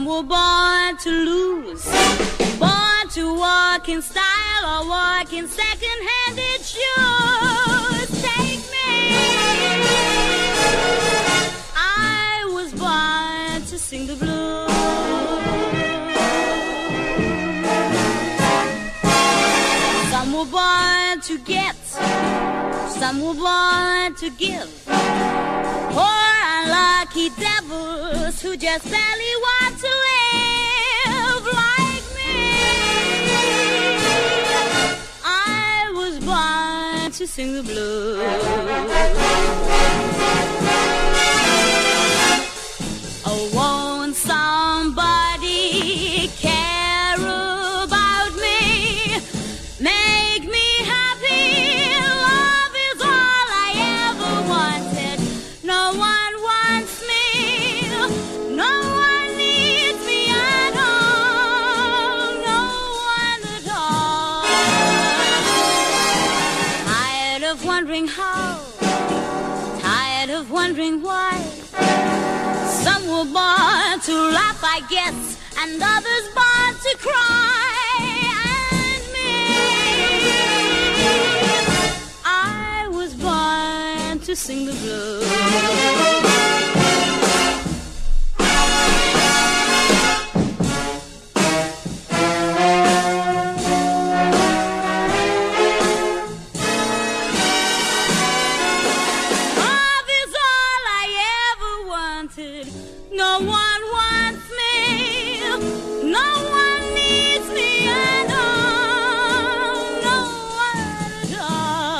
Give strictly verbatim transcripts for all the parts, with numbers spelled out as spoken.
were born to lose, born to walk in style or walk in second-handed shoes. Take me. I was born to sing the blues. Some were born to get, some were born to give. Poor unlucky devils who just barely want to live like me. I was born to sing the blues. Oh, won't somebody care about me? Make me happy. Love is all I ever wanted. No one wants me. No one needs me at all. No one at all. Tired of wondering how. Tired of wondering why. Some were born to laugh, I guess, and others born to cry. And me, I was born to sing the blues. No one wants me, no one needs me at all, no one at all.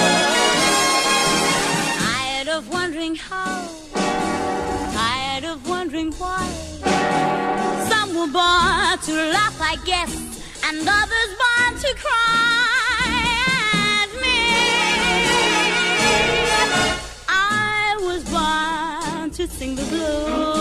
Tired of wondering how, tired of wondering why. Some were born to laugh, I guess, and others born to cry. And me, I was born to sing the blues.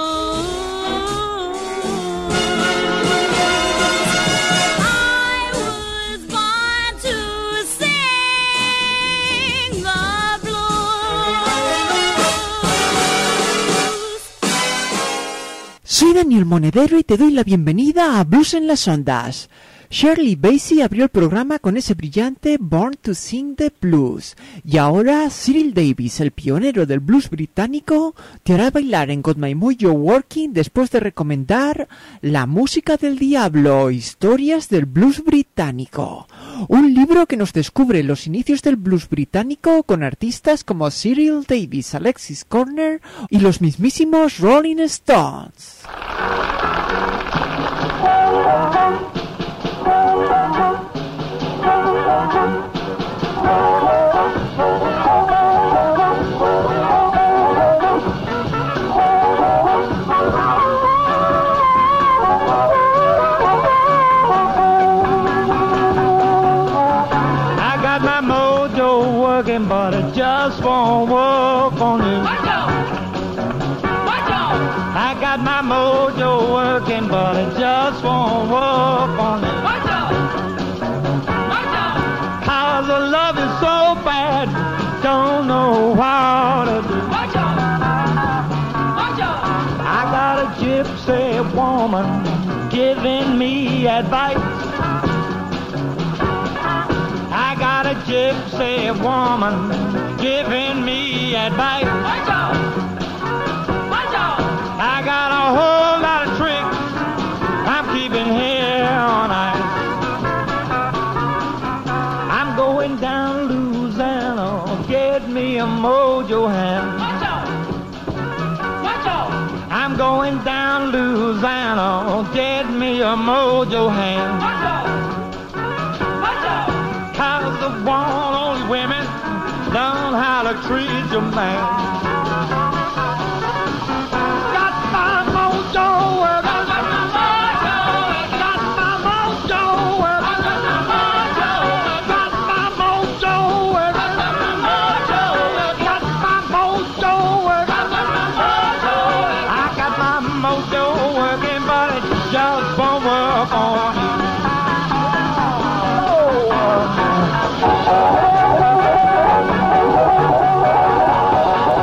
Soy Daniel Monedero y te doy la bienvenida a Blues en las Ondas. Shirley Bassey abrió el programa con ese brillante Born to Sing the Blues. Y ahora Cyril Davis, el pionero del blues británico, te hará bailar en Got My Mojo Working después de recomendar La música del diablo, historias del blues británico. Un libro que nos descubre los inicios del blues británico con artistas como Cyril Davis, Alexis Corner y los mismísimos Rolling Stones. But it just won't work on me. I got my mojo working, but it just won't work on me. Cause the love is so bad, don't know how to do. I got a gypsy woman giving me advice. I got a gypsy woman giving me advice. Watch out! Watch out! I got a whole lot of tricks I'm keeping here on ice. I'm going down Louisiana, get me a mojo hand. Watch out! Watch out! I'm going down Louisiana, get me a mojo hand. Watch out! Cause the one only women learn how to treat your man. Got my mojo working, got my mojo working, got my mojo working, got my mojo working, got my mojo working. I got my mojo working, but it just won't work on me. Oh,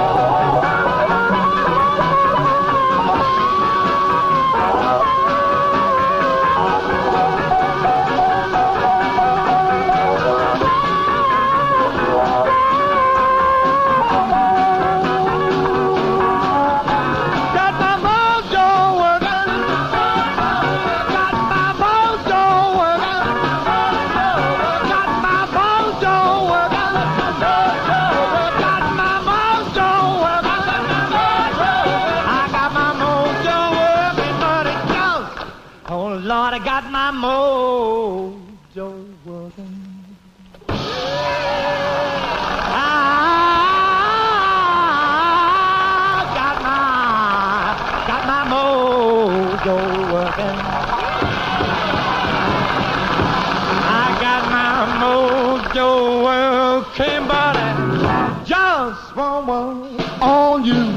Lord, I got my mojo working. I got my, got my mojo working. I got my mojo working, but I just won't work on you.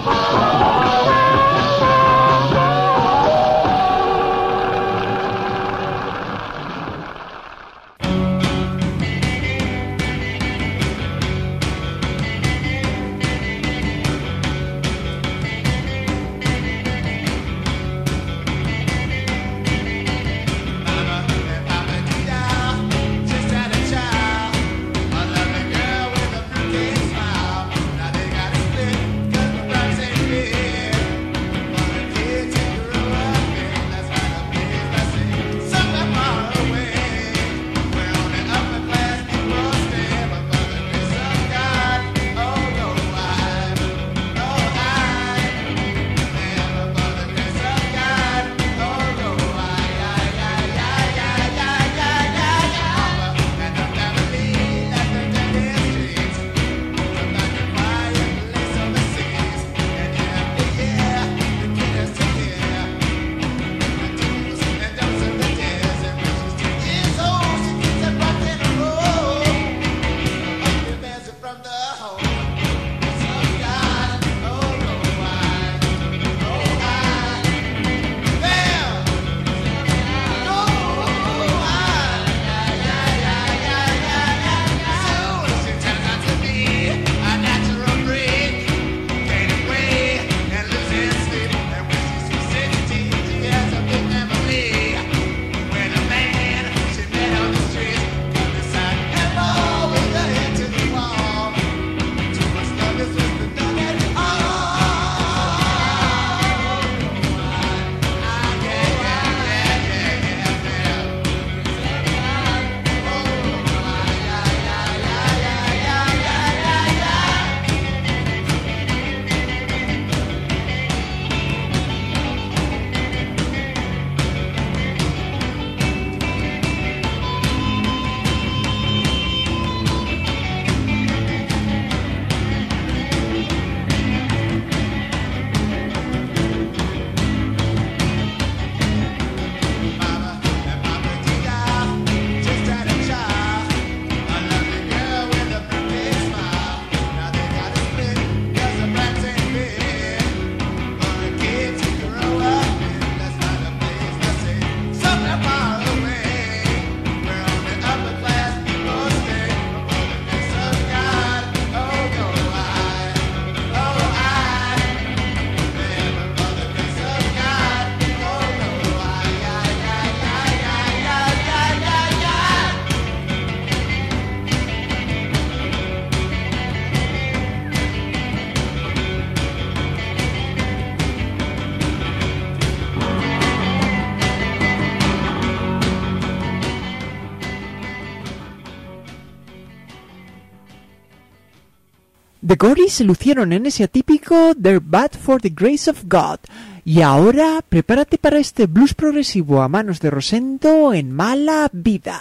The Gories se lucieron en ese atípico They're Bad for the Grace of God. Y ahora, prepárate para este blues progresivo a manos de Rosendo en Mala Vida.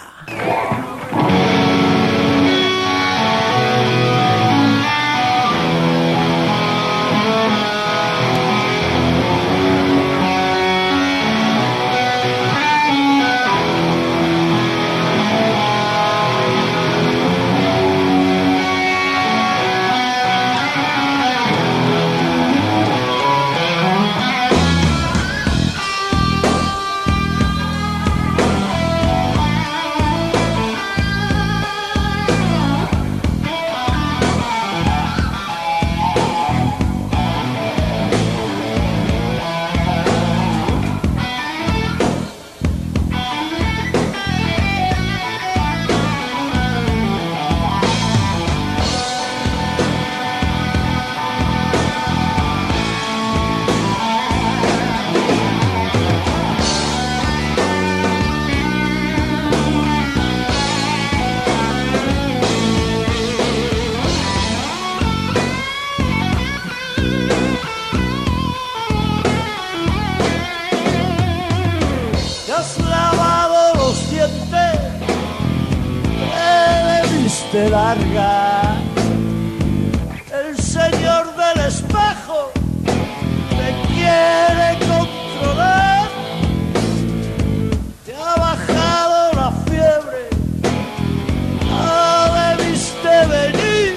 Thank te larga. El señor del espejo te quiere controlar. Te ha bajado la fiebre, no debiste venir.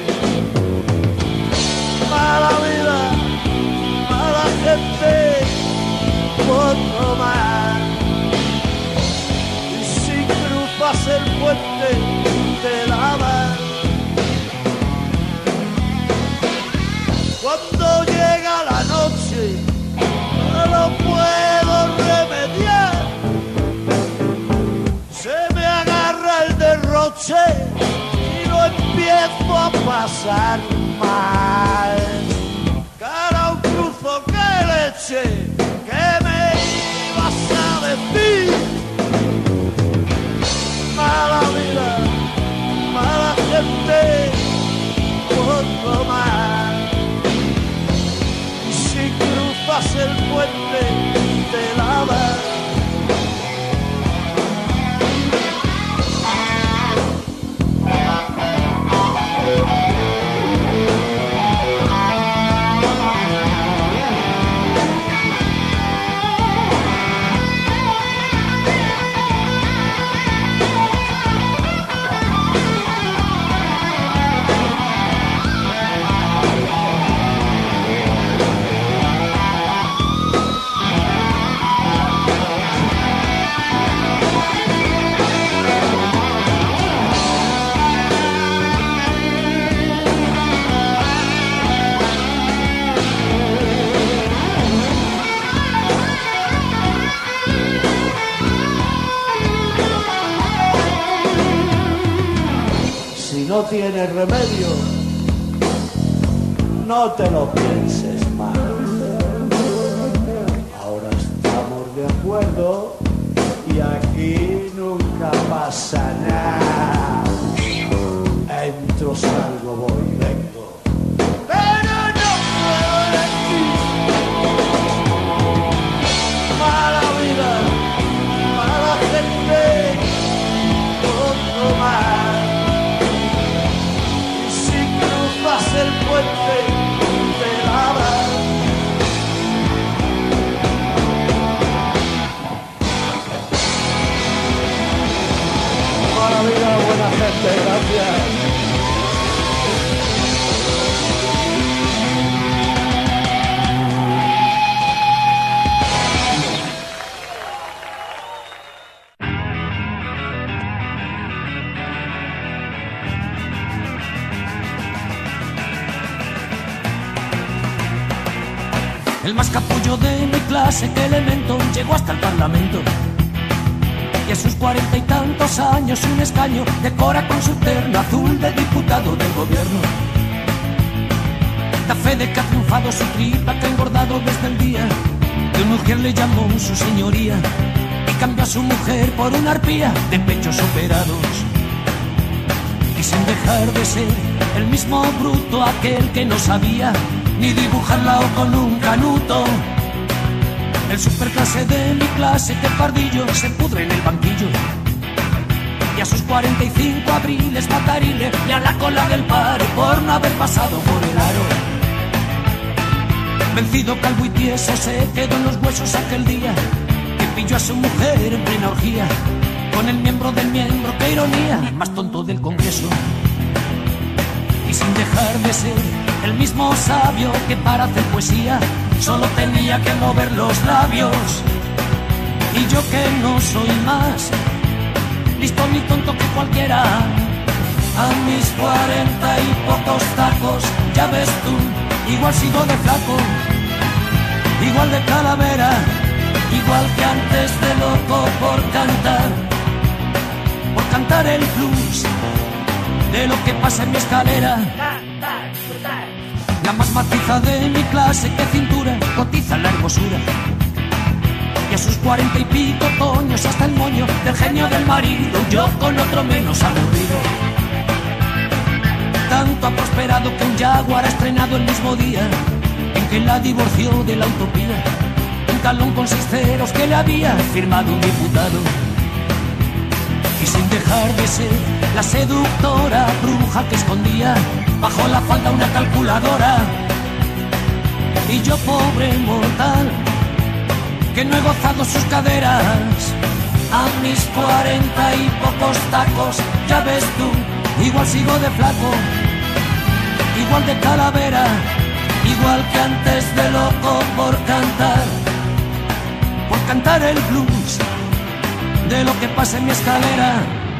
Mala vida, mala gente, otro más. Y si cruzas el puente, te la dan. Cuando llega la noche, no lo puedo remediar. Se me agarra el derroche y lo empiezo a pasar mal. Cara un cruzo, que leche, que me ibas a decir. Mala vida, mala gente, otro más. Y si cruzas el puente, te la das. No tienes remedio, no te lo pienses más. Ahora estamos de acuerdo y aquí nunca pasa nada. Entro, salgo, voy, vengo, pero no puedo elegir. Mala vida, mala gente, otro más. El puente te la da. Buena vida, buena gente, gracias. El más capullo de mi clase, que elemento, llegó hasta el Parlamento. Y a sus cuarenta y tantos años un escaño decora con su terno azul de diputado del gobierno. Da fe de que ha triunfado su tripa, que ha engordado desde el día que una mujer le llamó su señoría y cambió a su mujer por una arpía de pechos operados. Y sin dejar de ser el mismo bruto, aquel que no sabía ni dibujarla o con un canuto. El superclase de mi clase, que pardillo, se pudre en el banquillo. Y a sus cuarenta y cinco abriles matarile y a la cola del paro por no haber pasado por el aro. Vencido, calvo y tieso, se quedó en los huesos aquel día que pilló a su mujer en plena orgía con el miembro del miembro, qué ironía, más tonto del Congreso. Y sin dejar de ser el mismo sabio que para hacer poesía solo tenía que mover los labios. Y yo, que no soy más listo ni tonto que cualquiera, a mis cuarenta y pocos tacos, ya ves tú, igual sigo de flaco, igual de calavera, igual que antes de loco por cantar, por cantar el blues de lo que pasa en mi escalera. La más maciza de mi clase, que cintura cotiza la hermosura. Y a sus cuarenta y pico toños hasta el moño del genio del marido, yo con otro menos aburrido. Tanto ha prosperado que un Jaguar ha estrenado el mismo día en que la divorció de la utopía, un talón con seis ceros que le había firmado un diputado. Y sin dejar de ser la seductora bruja que escondía bajo la falda una calculadora. Y yo, pobre mortal, que no he gozado sus caderas, a mis cuarenta y pocos tacos, ya ves tú, igual sigo de flaco, igual de calavera, igual que antes de loco por cantar, por cantar el blues de lo que pasa en mi escalera.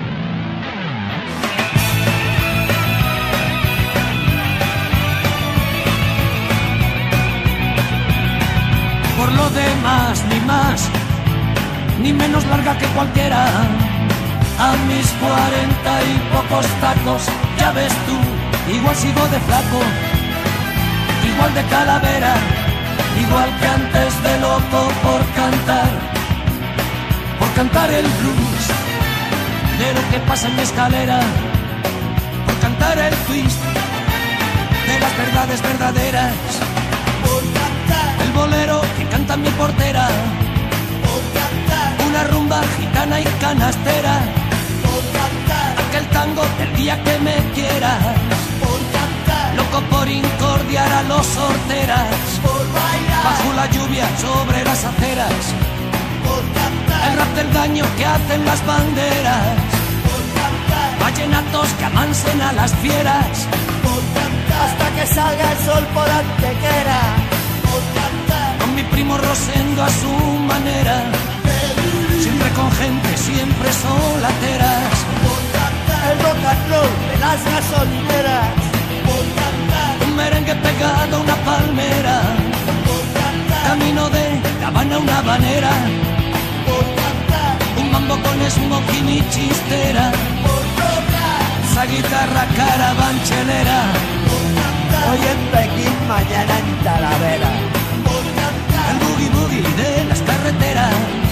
Por lo demás, ni más, ni menos larga que cualquiera. A mis cuarenta y pocos tacos, ya ves tú, igual sigo de flaco, igual de calavera, igual que antes de loco por cantar, por cantar el blues de lo que pasa en mi escalera, por cantar el twist de las verdades verdaderas, por cantar el bolero que canta mi portera, por cantar una rumba gitana y canastera, por cantar aquel tango del día que me quieras, por cantar loco por incordiar a los sorteras, por bailar bajo la lluvia sobre las aceras, por cantar el rap del daño que hacen las banderas, por cantar vallenatos que amansen a las fieras, por cantar hasta que salga el sol por Antequera, por cantar con mi primo Rosendo a su manera, siempre con gente, siempre solateras, por cantar el rock and roll de las gasolineras, por cantar un merengue pegado a una palmera, por cantar camino de La Habana a una habanera, por cantar un mambo con smoking y chistera, por tocar esa guitarra carabanchelera, por cantar hoy en Pekín, mañana en Talavera, por cantar el boogie boogie de las carreteras,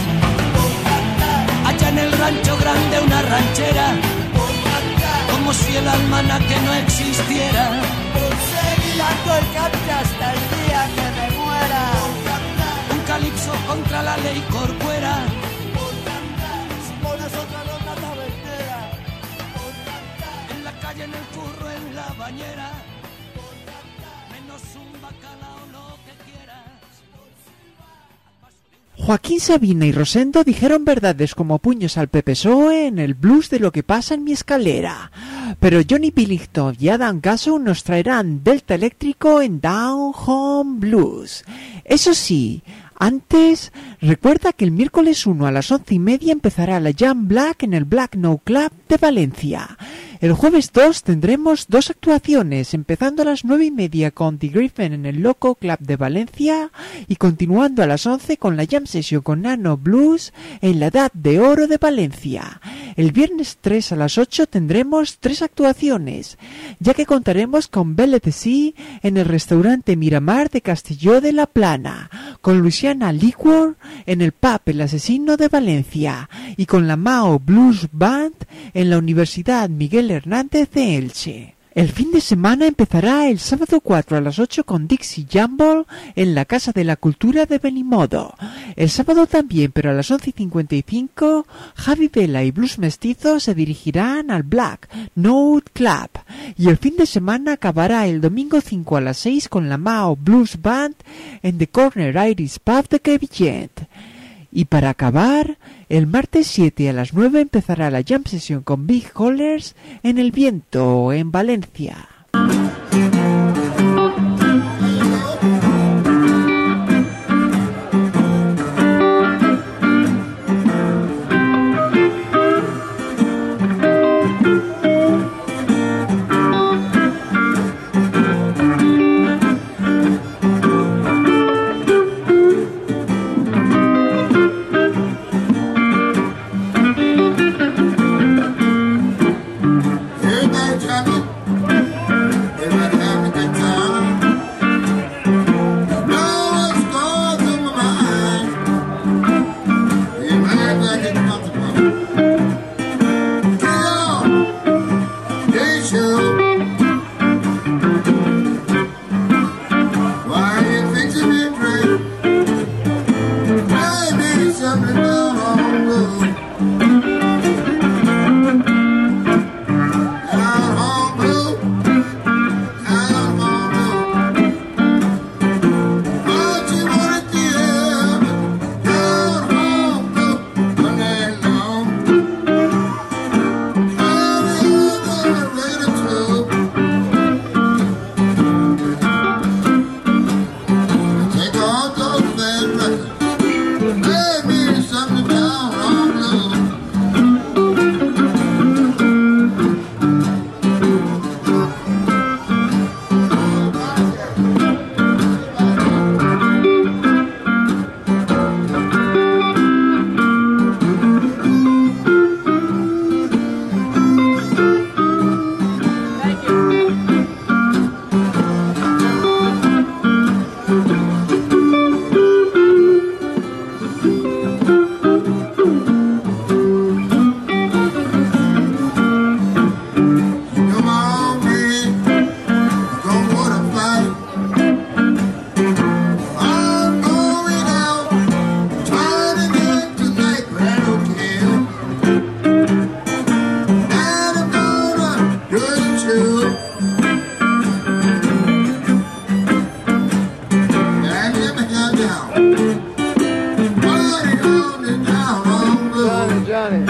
allá en el rancho grande una ranchera, como si el almanaque no existiera, por seguir dando el cante hasta el día que me muera, un calipso contra la ley corcuera, si pones otra ronda tabernera, en la calle, en el curro, en la bañera, menos un bacalao, lo que quieras. Joaquín Sabina y Rosendo dijeron verdades como puños al P P S O E en el blues de lo que pasa en mi escalera. Pero Johnny Billington y Adam Gasso nos traerán Delta Eléctrico en Down Home Blues. Eso sí, antes, recuerda que el miércoles uno a las once y media empezará la Jam Black en el Black No Club de Valencia. El jueves dos tendremos dos actuaciones, empezando a las nueve y media con The Griffin en el Loco Club de Valencia y continuando a las once con la Jam Session con Nano Blues en la Edad de Oro de Valencia. El viernes tres a las ocho tendremos tres actuaciones, ya que contaremos con Belle de Sea en el restaurante Miramar de Castelló de la Plana, con Luciana Liquor en el pub El Asesino de Valencia y con la Mao Blues Band en la Universidad Miguel Hernández de Elche. El fin de semana empezará el sábado cuatro a las ocho con Dixie Jumble en la Casa de la Cultura de Benimodo. El sábado también, pero a las once y cincuenta y cinco, Javi Vela y Blues Mestizo se dirigirán al Black Note Club. Y el fin de semana acabará el domingo cinco a las seis con la Mao Blues Band en The Corner Irish Pub de Crevillent. Y para acabar, el martes siete a las nueve empezará la Jam Session con Big Hollers en El Viento, en Valencia. Johnny, Johnny.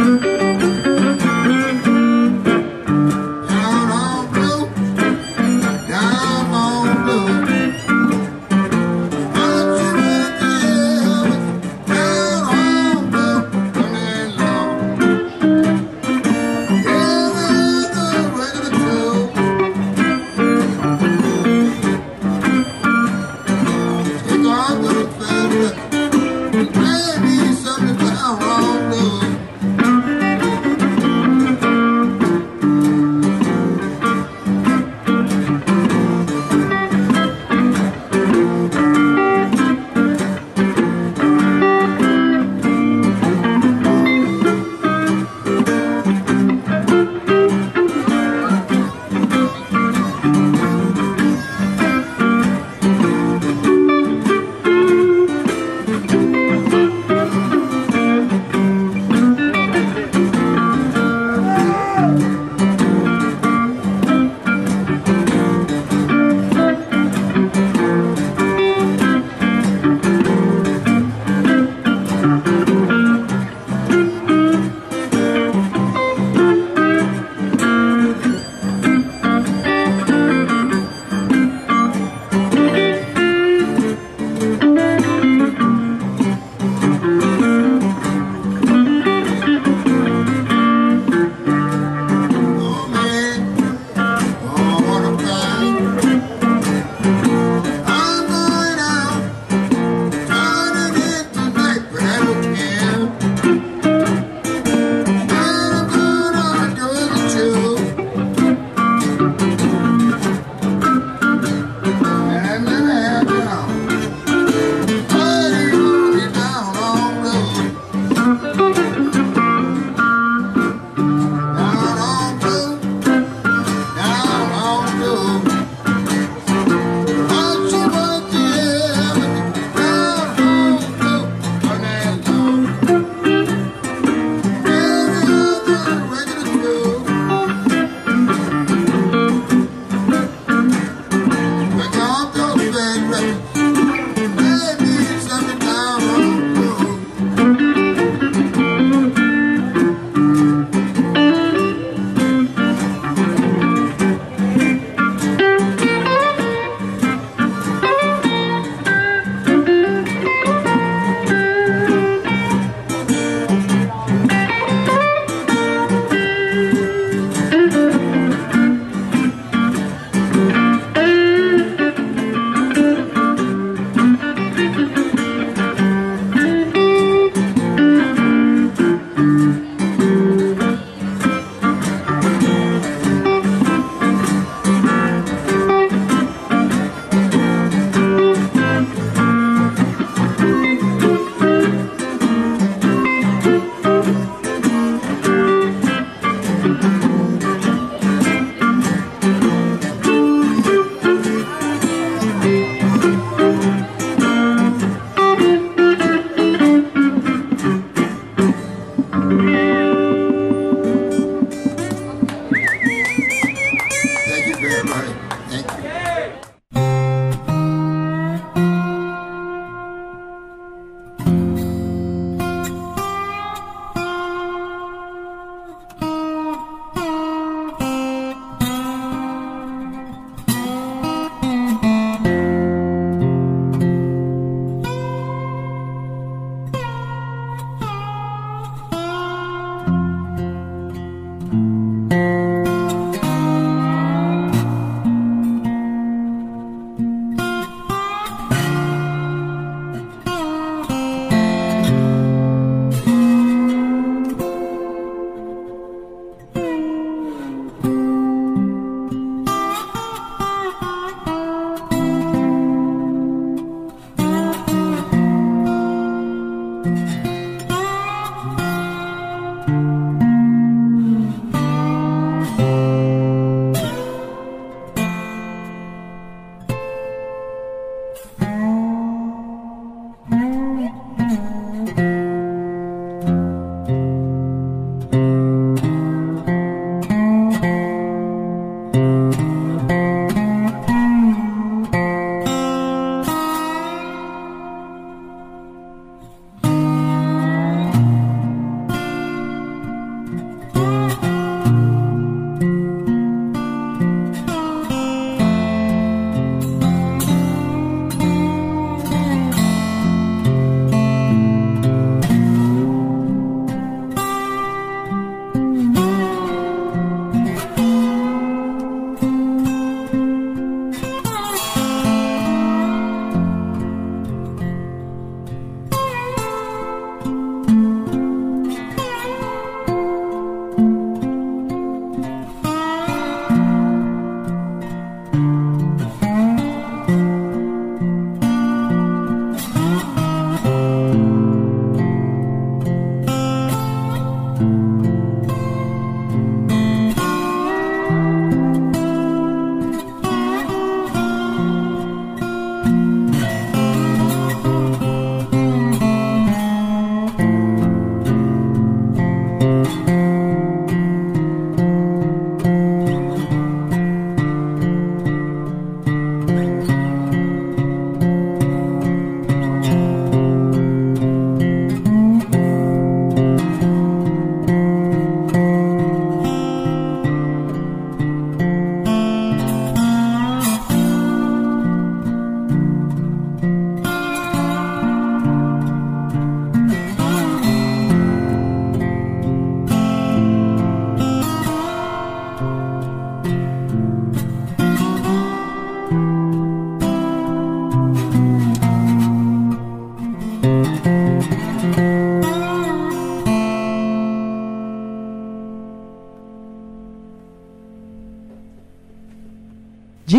Down on blue, down on blue. Yeah.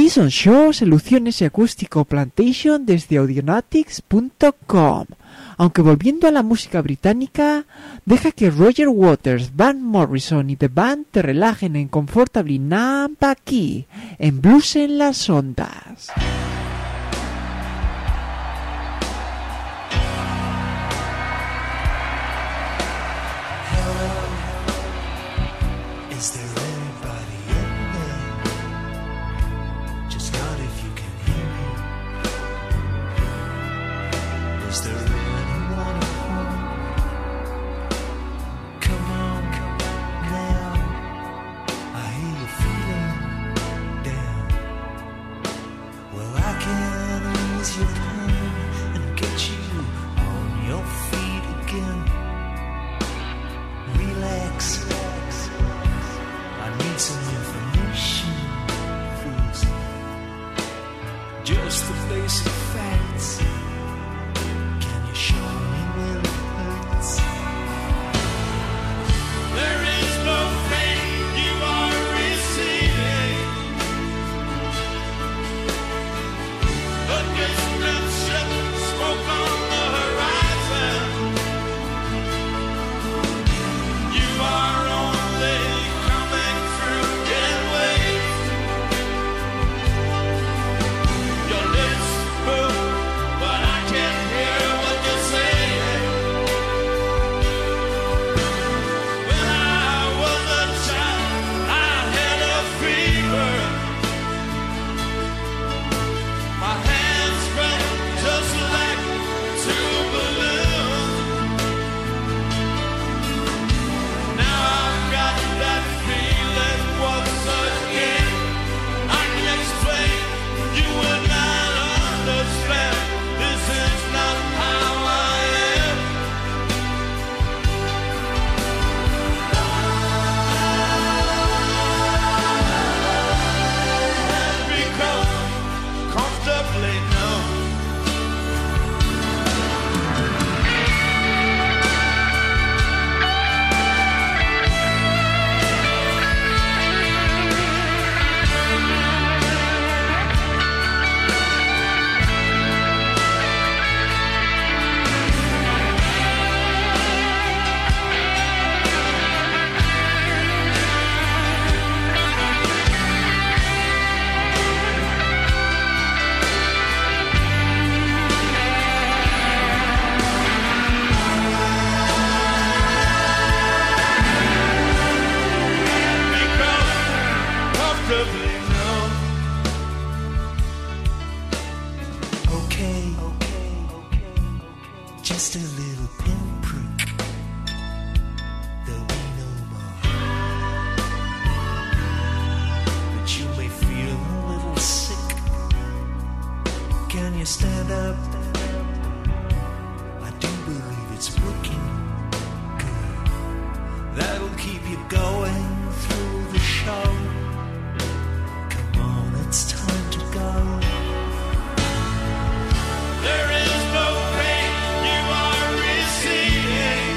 Jason Shaw, Soluciones y Acústico Plantation desde audionautics punto com. Aunque volviendo a la música británica, deja que Roger Waters, Van Morrison y The Band te relajen en Comfortably Numb aquí, en Blues en las Ondas. Is there anybody in there? Just not if you can hear me. Is there anyone at home? Come on, come on now. I hear you feeling down. Well, I can ease your pain and get you on your feet again. Relax. I need some information, please. Just the basic facts. Can you show me where it hurts? There is no pain you are receiving. A distant ship, smoke on the horizon. You are only coming through in waves. Your lips move, but I can't hear what you're saying. When I was a child, I had a fever. My hands felt just like two balloons. Now I've got that feeling once again. I can explain, you will not understand. This is not how I am. I've become comfortably numb. Become comfortably numb. Okay, okay, okay, just a little pinprick. There'll be no more. But you may feel a little sick. Can you stand up? I do believe it's working good. That'll keep you going through the show. Come on, it's time to go. There is no pain you are receiving.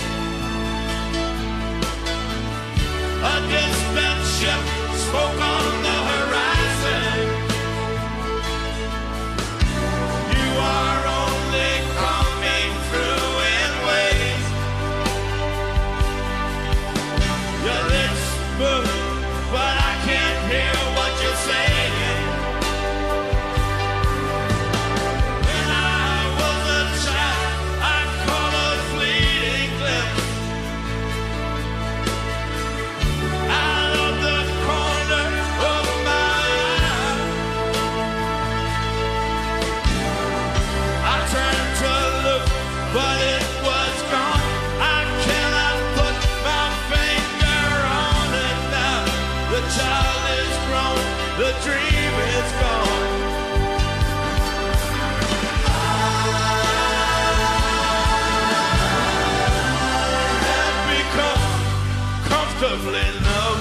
A distant ship spoke on the horizon. You are only coming through in waves. Your lips move, but I can't hear what you're saying. When I was a child, I caught a fleeting glimpse out of the corner of my eye. I turned to look, but it was gone. I cannot put my finger on it now. The child is grown, the dream is gone. I've become comfortably numb.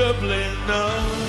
terribly numb.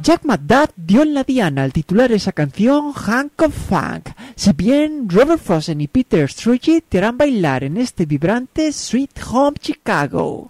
Jack McDuff dio en la diana al titular esa canción Hunk of Funk, si bien Robert Fossen y Peter Struggy te harán bailar en este vibrante Sweet Home Chicago.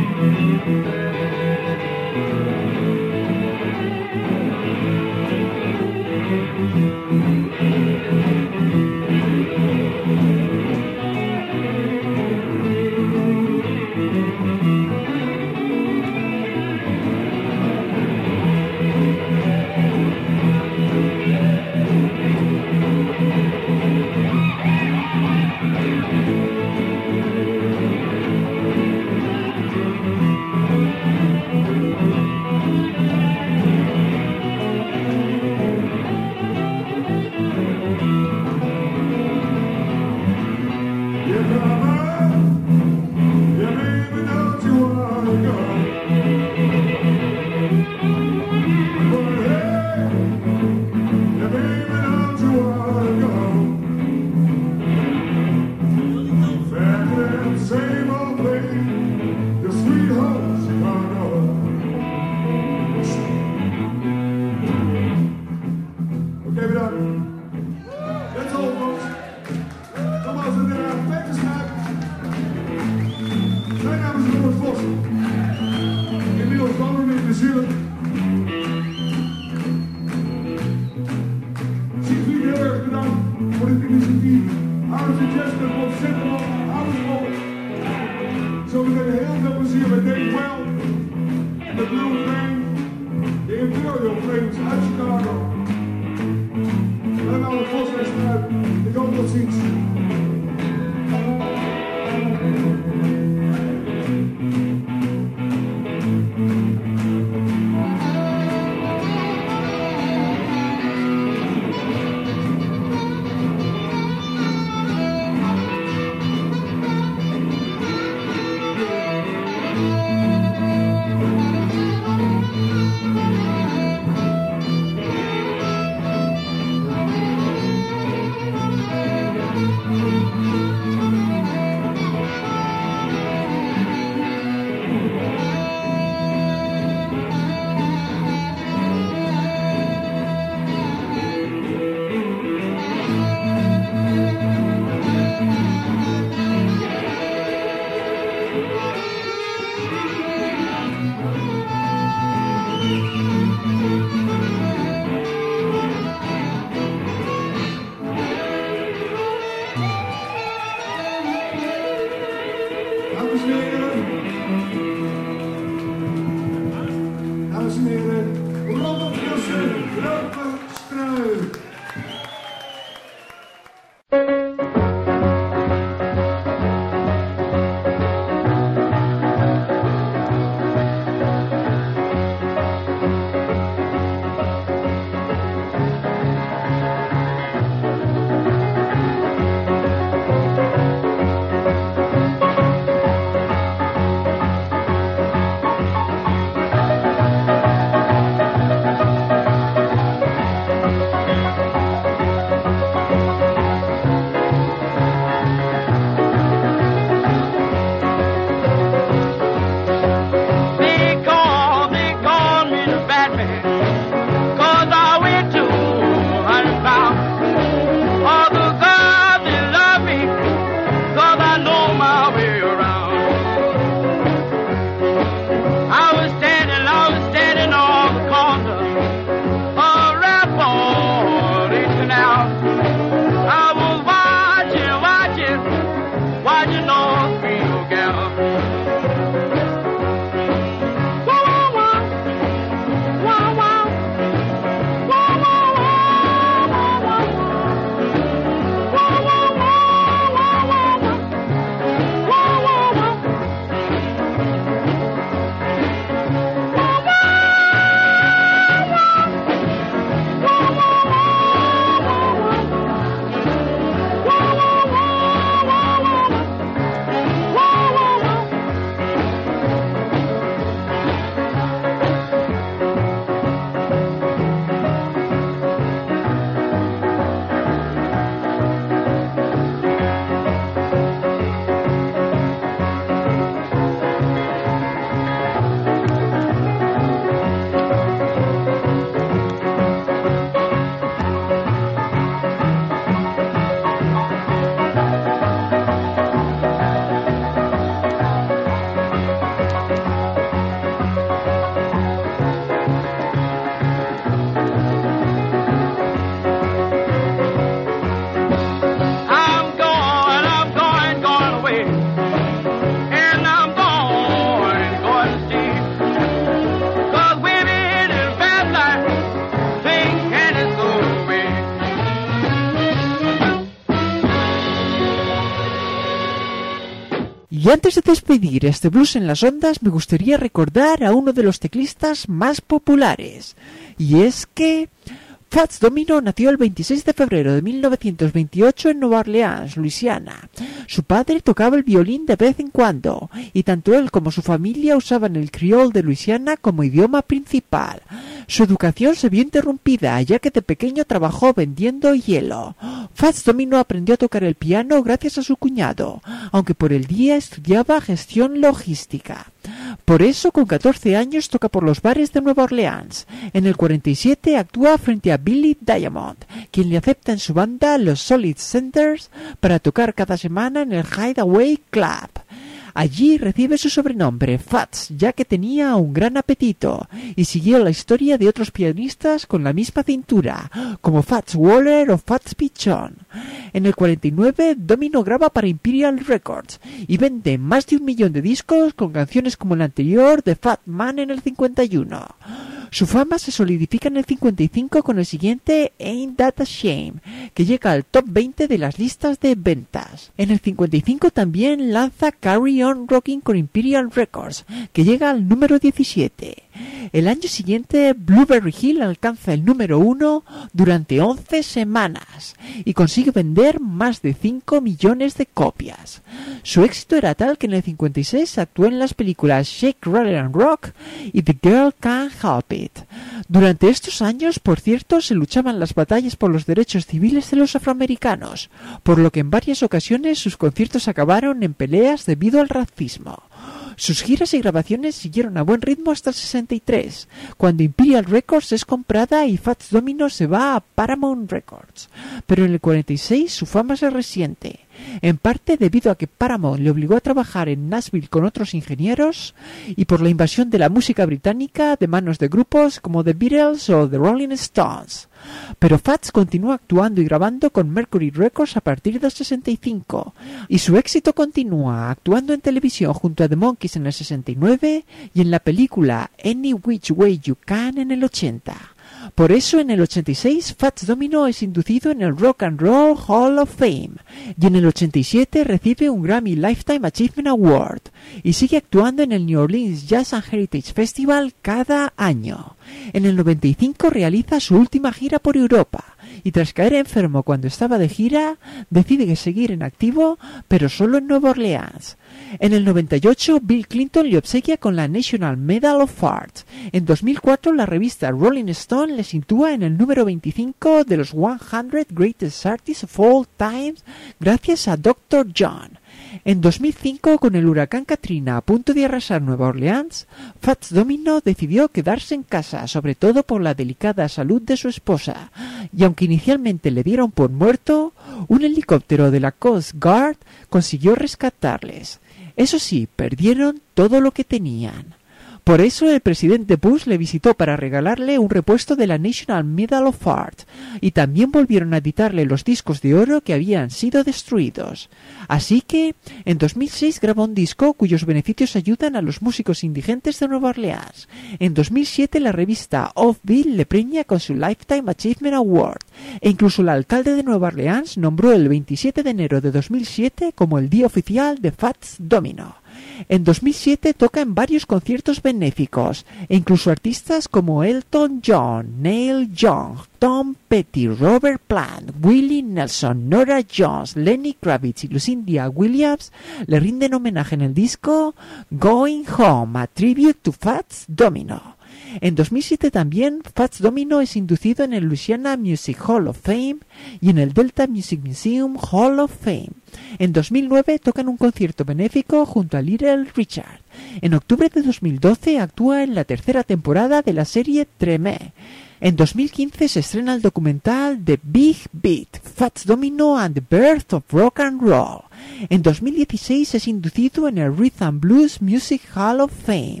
Y antes de despedir este blues en las ondas, me gustaría recordar a uno de los teclistas más populares. Y es que Fats Domino nació el veintiséis de febrero de mil novecientos veintiocho en Nueva Orleans, Luisiana. Su padre tocaba el violín de vez en cuando, y tanto él como su familia usaban el criol de Luisiana como idioma principal. Su educación se vio interrumpida, ya que de pequeño trabajó vendiendo hielo. Fats Domino aprendió a tocar el piano gracias a su cuñado, aunque por el día estudiaba gestión logística. Por eso, con catorce años, toca por los bares de Nueva Orleans. En el cuarenta y siete actúa frente a Billy Diamond, quien le acepta en su banda, los Solid Centers, para tocar cada semana en el Hideaway Club. Allí recibe su sobrenombre, Fats, ya que tenía un gran apetito, y siguió la historia de otros pianistas con la misma cintura, como Fats Waller o Fats Pichon. En el cuarenta y nueve, Domino graba para Imperial Records, y vende más de un millón de discos con canciones como la anterior de Fat Man en el cincuenta y uno. Su fama se solidifica en el cincuenta y cinco con el siguiente Ain't That a Shame, que llega al top veinte de las listas de ventas. En el cincuenta y cinco también lanza Carry On Rocking con Imperial Records, que llega al número diecisiete. El año siguiente, Blueberry Hill alcanza el número uno durante once semanas y consigue vender más de cinco millones de copias. Su éxito era tal que en el cincuenta y seis actuó en las películas Shake, Rattle and Rock y The Girl Can't Help It. Durante estos años, por cierto, se luchaban las batallas por los derechos civiles de los afroamericanos, por lo que en varias ocasiones sus conciertos acabaron en peleas debido al racismo. Sus giras y grabaciones siguieron a buen ritmo hasta el sesenta y tres, cuando Imperial Records es comprada y Fats Domino se va a Paramount Records. Pero en el cuarenta y seis su fama se resiente, en parte debido a que Paramount le obligó a trabajar en Nashville con otros ingenieros y por la invasión de la música británica de manos de grupos como The Beatles o The Rolling Stones. Pero Fats continúa actuando y grabando con Mercury Records a partir del sesenta y cinco, y su éxito continúa actuando en televisión junto a The Monkees en el sesenta y nueve y en la película Any Which Way You Can en el ochenta. Por eso en el ochenta y seis Fats Domino es inducido en el Rock and Roll Hall of Fame y en el ochenta y siete recibe un Grammy Lifetime Achievement Award y sigue actuando en el New Orleans Jazz and Heritage Festival cada año. En el noventa y cinco realiza su última gira por Europa y tras caer enfermo cuando estaba de gira decide seguir en activo pero solo en Nueva Orleans. En el noventa y ocho, Bill Clinton le obsequia con la National Medal of Arts. En dos mil cuatro, la revista Rolling Stone le sitúa en el número veinticinco de los cien Greatest Artists of All Times gracias a doctor John. En dos mil cinco, con el huracán Katrina a punto de arrasar Nueva Orleans, Fats Domino decidió quedarse en casa, sobre todo por la delicada salud de su esposa, y aunque inicialmente le dieron por muerto, un helicóptero de la Coast Guard consiguió rescatarles. Eso sí, perdieron todo lo que tenían. Por eso el presidente Bush le visitó para regalarle un repuesto de la National Medal of Arts y también volvieron a editarle los discos de oro que habían sido destruidos. Así que en dos mil seis grabó un disco cuyos beneficios ayudan a los músicos indigentes de Nueva Orleans. En dos mil siete la revista Offbeat le premia con su Lifetime Achievement Award e incluso el alcalde de Nueva Orleans nombró el veintisiete de enero de dos mil siete como el día oficial de Fats Domino. En dos mil siete toca en varios conciertos benéficos, e incluso artistas como Elton John, Neil Young, Tom Petty, Robert Plant, Willie Nelson, Norah Jones, Lenny Kravitz y Lucinda Williams le rinden homenaje en el disco Going Home, a tribute to Fats Domino. En dos mil siete también Fats Domino es inducido en el Louisiana Music Hall of Fame y en el Delta Music Museum Hall of Fame. En dos mil nueve tocan un concierto benéfico junto a Little Richard. En octubre de dos mil doce actúa en la tercera temporada de la serie Tremé. En dos mil quince se estrena el documental The Big Beat, Fats Domino and the Birth of Rock and Roll. En dos mil dieciséis es inducido en el Rhythm and Blues Music Hall of Fame.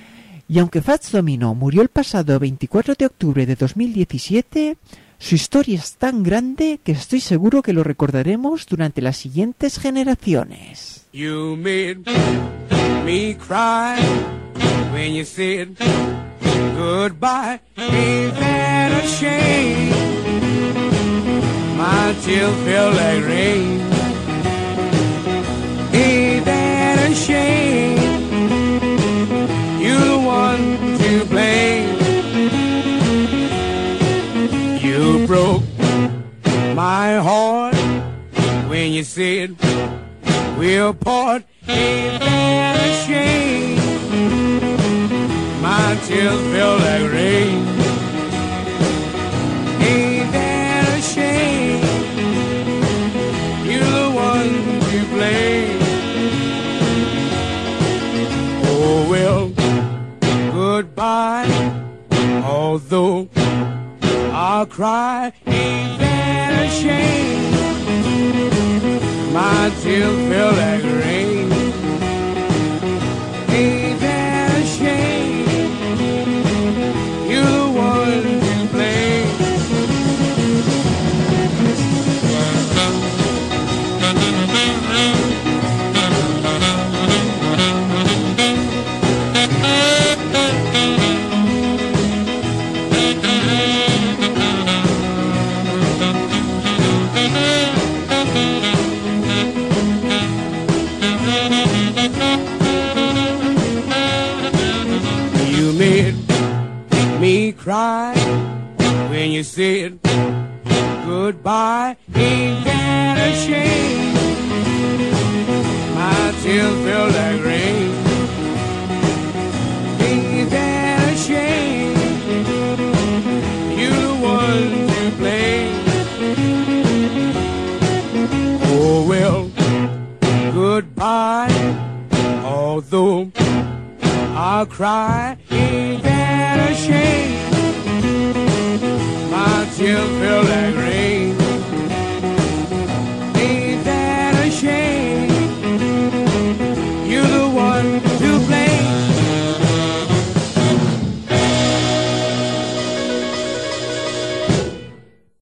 Y aunque Fats Domino murió el pasado veinticuatro de octubre de dos mil diecisiete, su historia es tan grande que estoy seguro que lo recordaremos durante las siguientes generaciones. You made me cry when you said goodbye. Ain't that a shame? My tears feel like rain. Ain't that a a shame. You're the one to blame. You broke my heart when you said we'll part. Ain't that a shame? My tears fell like rain. Ain't that a shame? You're the one to blame. Oh well, goodbye. Although I'll cry, ain't that a shame? My tears fell like rain. Ain't that a shame? You're the one to blame. You made me cry when you said goodbye. Ain't that a shame? My tears fell like rain. Ain't that a shame? You're the one to blame. Oh well, goodbye. Although I'll cry, ain't that a shame? My tears fell like rain.